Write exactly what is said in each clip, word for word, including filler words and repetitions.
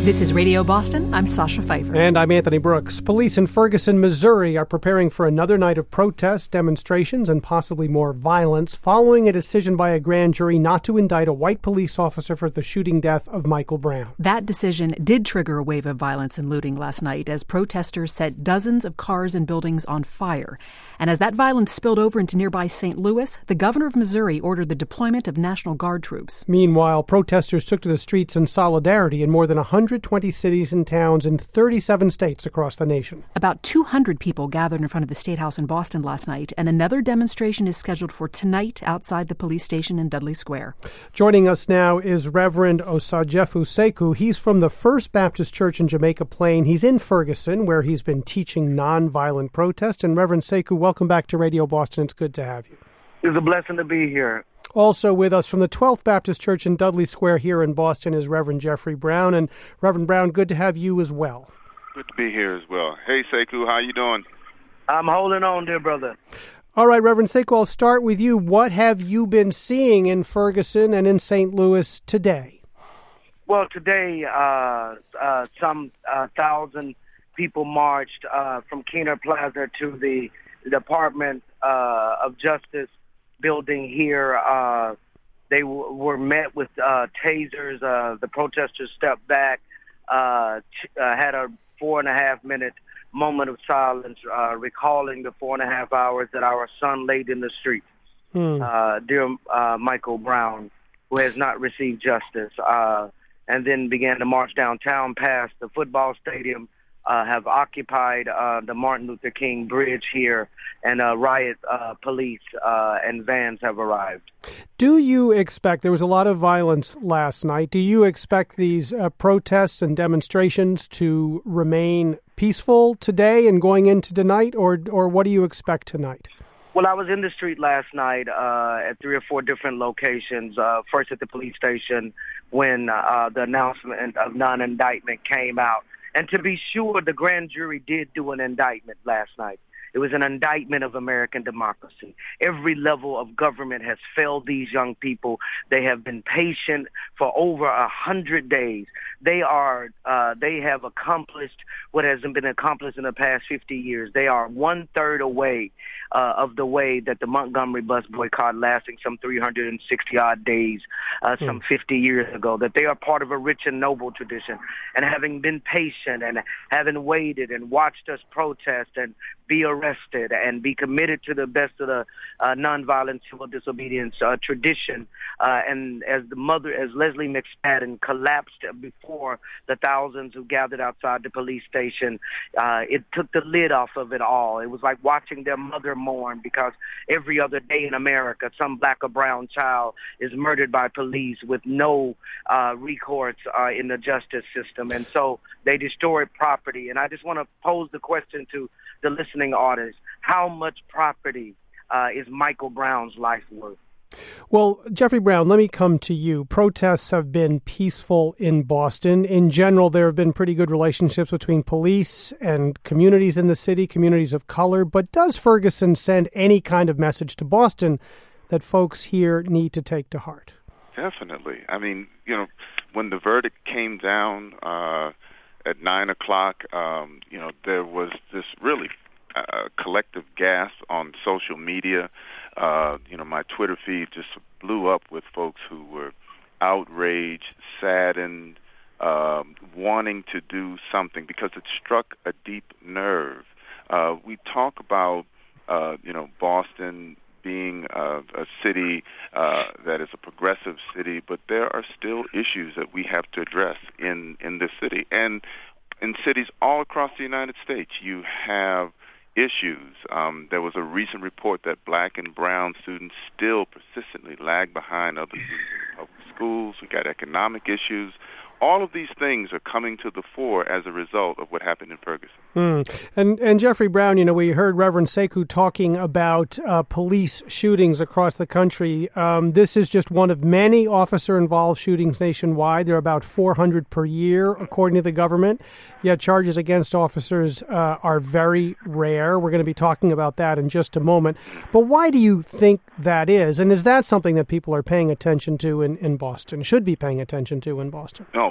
This is Radio Boston. I'm Sasha Pfeiffer. And I'm Anthony Brooks. Police in Ferguson, Missouri are preparing for another night of protests, demonstrations, and possibly more violence following a decision by a grand jury not to indict a white police officer for the shooting death of Michael Brown. That decision did trigger a wave of violence and looting last night as protesters set dozens of cars and buildings on fire. And as that violence spilled over into nearby Saint Louis, the governor of Missouri ordered the deployment of National Guard troops. Meanwhile, protesters took to the streets in solidarity in more than one hundred twenty cities and towns in thirty-seven states across the nation. About two hundred people gathered in front of the State House in Boston last night, and another demonstration is scheduled for tonight outside the police station in Dudley Square. Joining us now is Reverend Osajefu Seku. He's from the First Baptist Church in Jamaica Plain. He's in Ferguson, where he's been teaching nonviolent protest. And Reverend Seku, welcome back to Radio Boston. It's good to have you. It's a blessing to be here. Also with us from the twelfth Baptist Church in Dudley Square here in Boston is Reverend Jeffrey Brown. And Reverend Brown, good to have you as well. Good to be here as well. Hey, Seku, how you doing? I'm holding on, dear brother. All right, Reverend Seku, I'll start with you. What have you been seeing in Ferguson and in Saint Louis today? Well, today, uh, uh, some uh, thousand people marched uh, from Keener Plaza to the Department uh, of Justice building here. Uh, they w- were met with uh, tasers. Uh, the protesters stepped back, uh, ch- uh, had a four and a half minute moment of silence, uh, recalling the four and a half hours that our son laid in the street. Hmm. Uh, dear uh, Michael Brown, who has not received justice, uh, and then began to march downtown past the football stadium, Uh, have occupied uh, the Martin Luther King Bridge here, and uh, riot uh, police uh, and vans have arrived. Do you expect, there was a lot of violence last night, do you expect these uh, protests and demonstrations to remain peaceful today and going into tonight, or or what do you expect tonight? Well, I was in the street last night uh, at three or four different locations, uh, first at the police station when uh, the announcement of non-indictment came out. And to be sure, the grand jury did do an indictment last night. It was an indictment of American democracy. Every level of government has failed these young people. They have been patient for over a hundred days. They are, uh, they have accomplished what hasn't been accomplished in the past fifty years. They are one third away uh, of the way that the Montgomery bus boycott, lasting some three hundred sixty odd days, uh, some mm. fifty years ago. That they are part of a rich and noble tradition. And having been patient and having waited and watched us protest and be arrested and be committed to the best of the uh, nonviolent civil disobedience uh, tradition. Uh, and as the mother, as Leslie McSpadden collapsed before the thousands who gathered outside the police station, uh, it took the lid off of it all. It was like watching their mother mourn, because every other day in America, some black or brown child is murdered by police with no uh, recourse uh, in the justice system. And so they destroyed property. And I just want to pose the question to the listening audience: how much property uh, is Michael Brown's life worth? Well, Jeffrey Brown, let me come to you. Protests have been peaceful in Boston. In general, there have been pretty good relationships between police and communities in the city, communities of color. But does Ferguson send any kind of message to Boston that folks here need to take to heart? Definitely. I mean, you know, when the verdict came down uh, at nine o'clock, um, you know, there was this really uh, collective gasp on social media. Uh, you know, my Twitter feed just blew up with folks who were outraged, saddened, um, wanting to do something because it struck a deep nerve. Uh, we talk about, uh, you know, Boston being uh, a city uh, that is a progressive city, but there are still issues that we have to address in, in this city. And in cities all across the United States, you have issues. Um, there was a recent report that black and brown students still persistently lag behind other students in public schools. We got economic issues. All of these things are coming to the fore as a result of what happened in Ferguson. Mm. And and Jeffrey Brown, you know, we heard Reverend Seku talking about uh, police shootings across the country. Um, this is just one of many officer-involved shootings nationwide. There are about four hundred per year, according to the government. Yet charges against officers uh, are very rare. We're going to be talking about that in just a moment. But why do you think that is? And is that something that people are paying attention to in, in Boston, should be paying attention to in Boston? No,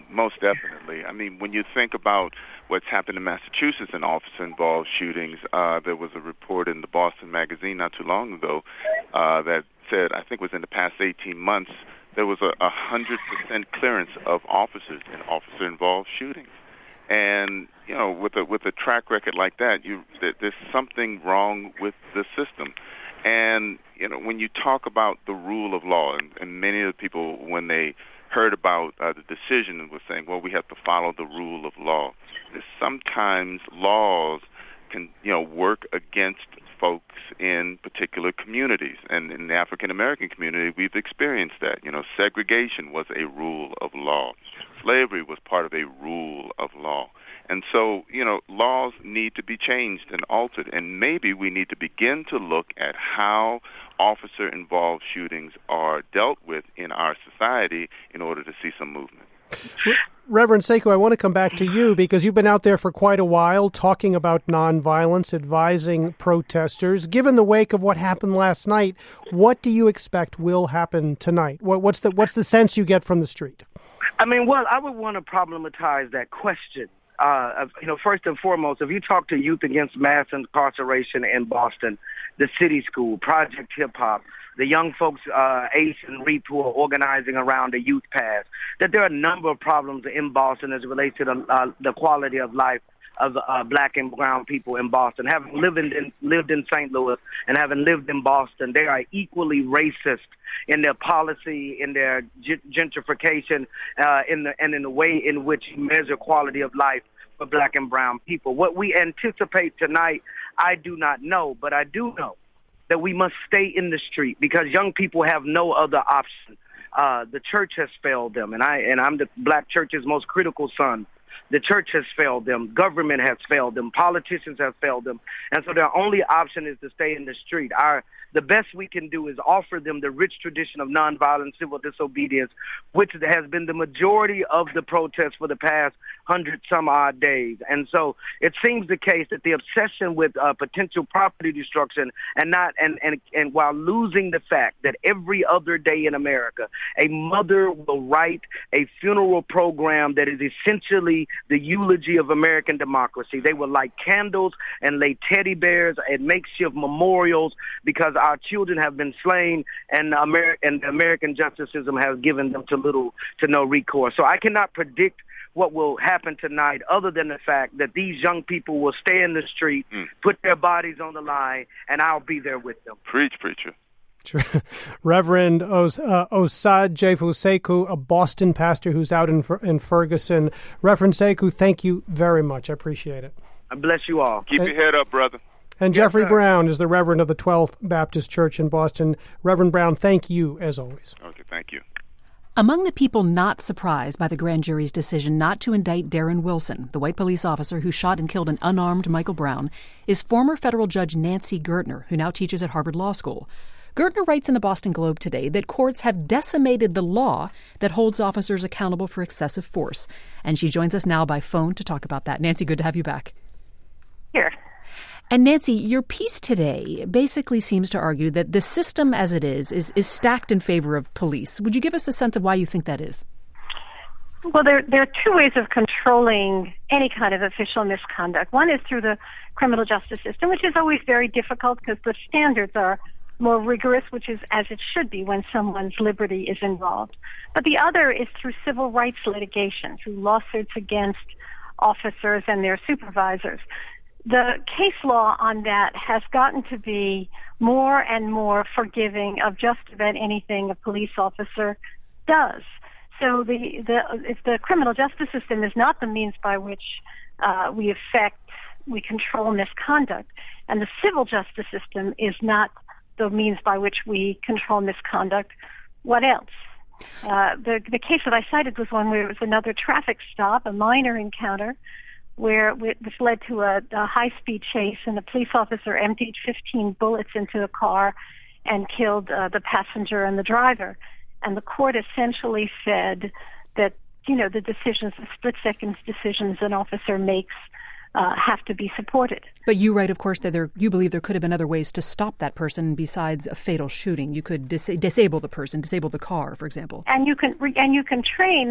know, most definitely. I mean, when you think about what's happened in Massachusetts in officer-involved shootings, uh, there was a report in the Boston Magazine not too long ago uh, that said, I think it was in the past eighteen months, there was a one hundred percent clearance of officers in officer-involved shootings. And, you know, with a, with a track record like that, you there, there's something wrong with the system. And, you know, when you talk about the rule of law, and, and many of the people, when they heard about uh, the decision, were saying, well, we have to follow the rule of law. Sometimes laws can, you know, work against folks in particular communities. And in the African-American community, we've experienced that. You know, segregation was a rule of law. Slavery was part of a rule of law. And so, you know, laws need to be changed and altered. And maybe we need to begin to look at how officer-involved shootings are dealt with in our society in order to see some movement. Reverend Sekou, I want to come back to you because you've been out there for quite a while talking about nonviolence, advising protesters. Given the wake of what happened last night, what do you expect will happen tonight? What, what's the what's the sense you get from the street? I mean, well, I would want to problematize that question. Uh, you know, first and foremost, if you talk to Youth Against Mass Incarceration in Boston, the City School, Project Hip Hop, the young folks, uh, Ace and Reap, who are organizing around the Youth Pass, that there are a number of problems in Boston as it relates to the, uh, the quality of life of uh, black and brown people in Boston. Having lived in, lived in Saint Louis and having lived in Boston, they are equally racist in their policy, in their gentrification, uh, in the, and in the way in which you measure quality of life for black and brown people. What we anticipate tonight, I do not know, but I do know that we must stay in the street because young people have no other option. Uh, the church has failed them, and I and I'm the black church's most critical son. The church has failed them. Government has failed them. Politicians have failed them. And so their only option is to stay in the street. Our The best we can do is offer them the rich tradition of nonviolent civil disobedience, which has been the majority of the protests for the past hundred some odd days. And so it seems the case that the obsession with uh, potential property destruction and not and, and, and while losing the fact that every other day in America, a mother will write a funeral program that is essentially the eulogy of American democracy. They will light candles and lay teddy bears and makeshift memorials because our children have been slain and, Amer- and the American justice system has given them to little to no recourse. So I cannot predict what will happen tonight other than the fact that these young people will stay in the street, mm. put their bodies on the line, and I'll be there with them. Preach, preacher. Reverend Os- uh, Osadjefu Sekou, a Boston pastor who's out in, in Ferguson. Reverend Sekou, thank you very much. I appreciate it. I bless you all. Keep and, your head up, brother. And yes, Jeffrey sir. Brown is the Reverend of the twelfth Baptist Church in Boston. Reverend Brown, thank you as always. Okay, thank you. Among the people not surprised by the grand jury's decision not to indict Darren Wilson, the white police officer who shot and killed an unarmed Michael Brown, is former federal judge Nancy Gertner, who now teaches at Harvard Law School. Gertner writes in the Boston Globe today that courts have decimated the law that holds officers accountable for excessive force. And she joins us now by phone to talk about that. Nancy, good to have you back. Here. And Nancy, your piece today basically seems to argue that the system as it is, is is stacked in favor of police. Would you give us a sense of why you think that is? Well, there, there are two ways of controlling any kind of official misconduct. One is through the criminal justice system, which is always very difficult because the standards are more rigorous, which is as it should be when someone's liberty is involved. But the other is through civil rights litigation, through lawsuits against officers and their supervisors. The case law on that has gotten to be more and more forgiving of just about anything a police officer does. So the, the if the criminal justice system is not the means by which uh, we affect, we control misconduct, and the civil justice system is not the means by which we control misconduct, what else? Uh, the, the case that I cited was one where it was another traffic stop, a minor encounter, where this led to a, a high-speed chase, and the police officer emptied fifteen bullets into a car and killed uh, the passenger and the driver. And the court essentially said that, you know, the decisions, the split-second decisions an officer makes Uh, have to be supported. But you write, of course, that there you believe there could have been other ways to stop that person besides a fatal shooting. You could dis- disable the person, disable the car, for example. And you can re- and you can train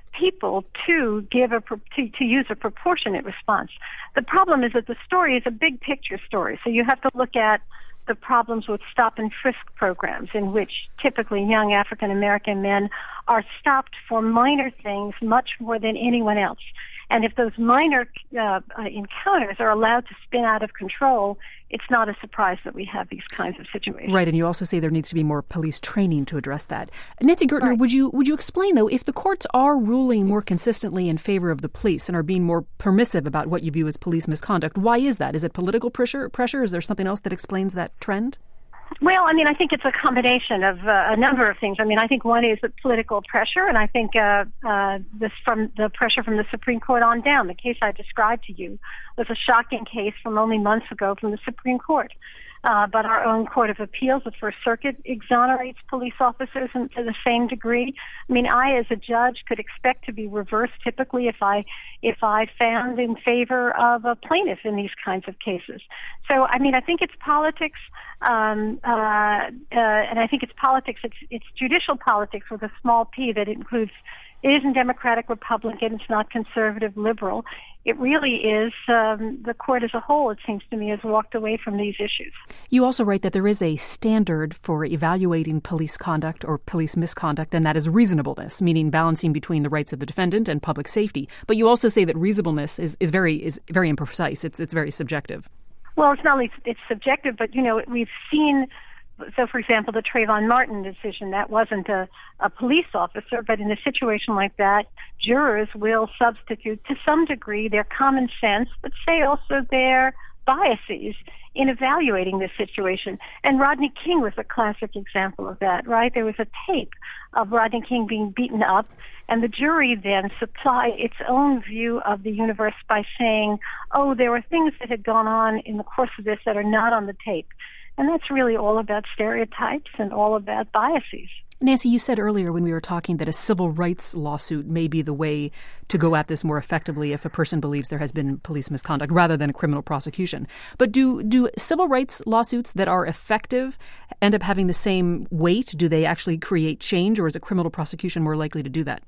people to give a to, to use a proportionate response. The problem is that the story is a big picture story, so you have to look at the problems with stop and frisk programs in which typically young African American men are stopped for minor things much more than anyone else. And if those minor uh, encounters are allowed to spin out of control, it's not a surprise that we have these kinds of situations. Right, and you also say there needs to be more police training to address that. Nancy Gertner, right. would you would you explain, though, if the courts are ruling more consistently in favor of the police and are being more permissive about what you view as police misconduct, why is that? Is it political pressure? Pressure? Is there something else that explains that trend? Well, I mean, I think it's a combination of uh, a number of things. I mean, I think one is the political pressure, and I think uh, uh, this from the pressure from the Supreme Court on down. The case I described to you was a shocking case from only months ago from the Supreme Court. Uh, but our own Court of Appeals, the First Circuit, exonerates police officers in, to the same degree. I mean, I, as a judge, could expect to be reversed typically if I if I found in favor of a plaintiff in these kinds of cases. So, I mean, I think it's politics, um, uh, uh, and I think it's politics. It's it's judicial politics with a small p that includes. It isn't Democratic, Republican. It's not conservative, liberal. It really is um, the court as a whole, it seems to me, has walked away from these issues. You also write that there is a standard for evaluating police conduct or police misconduct, and that is reasonableness, meaning balancing between the rights of the defendant and public safety. But you also say that reasonableness is, is very is very imprecise. It's it's very subjective. Well, it's not only it's subjective, but, you know, we've seen... So, for example, the Trayvon Martin decision, that wasn't a, a police officer, but in a situation like that, jurors will substitute to some degree their common sense, but say also their biases in evaluating this situation. And Rodney King was a classic example of that, right? There was a tape of Rodney King being beaten up, and the jury then supplied its own view of the universe by saying, oh, there were things that had gone on in the course of this that are not on the tape. And that's really all about stereotypes and all about biases. Nancy, you said earlier when we were talking that a civil rights lawsuit may be the way to go at this more effectively if a person believes there has been police misconduct rather than a criminal prosecution. But do do civil rights lawsuits that are effective end up having the same weight? Do they actually create change, or is a criminal prosecution more likely to do that?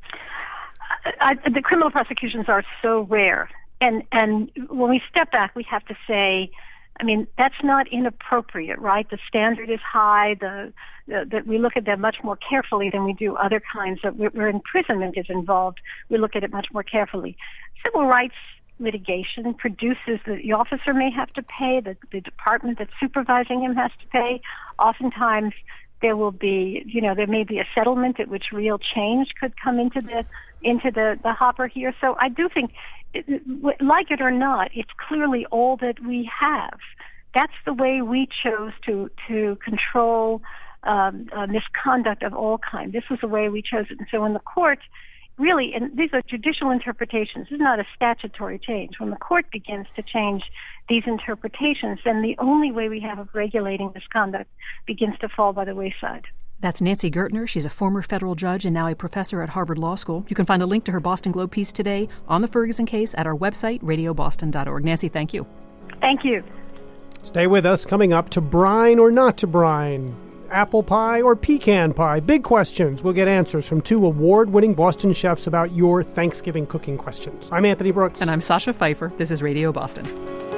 I, the criminal prosecutions are so rare. And, and when we step back, we have to say, I mean, that's not inappropriate, right? The standard is high. The, the that we look at them much more carefully than we do other kinds of where imprisonment is involved. We look at it much more carefully. Civil rights litigation produces the, the officer may have to pay, the, the department that's supervising him has to pay. Oftentimes, there will be, you know, there may be a settlement at which real change could come into the into the, the hopper here. So I do think, like it or not, it's clearly all that we have. That's the way we chose to to control um, uh, misconduct of all kinds. This was the way we chose it. And so when the court really, and these are judicial interpretations, this is not a statutory change. When the court begins to change these interpretations, then the only way we have of regulating misconduct begins to fall by the wayside. That's Nancy Gertner. She's a former federal judge and now a professor at Harvard Law School. You can find a link to her Boston Globe piece today on the Ferguson case at our website, radio boston dot org. Nancy, thank you. Thank you. Stay with us. Coming up, to brine or not to brine? Apple pie or pecan pie? Big questions. We'll get answers from two award-winning Boston chefs about your Thanksgiving cooking questions. I'm Anthony Brooks. And I'm Sasha Pfeiffer. This is Radio Boston.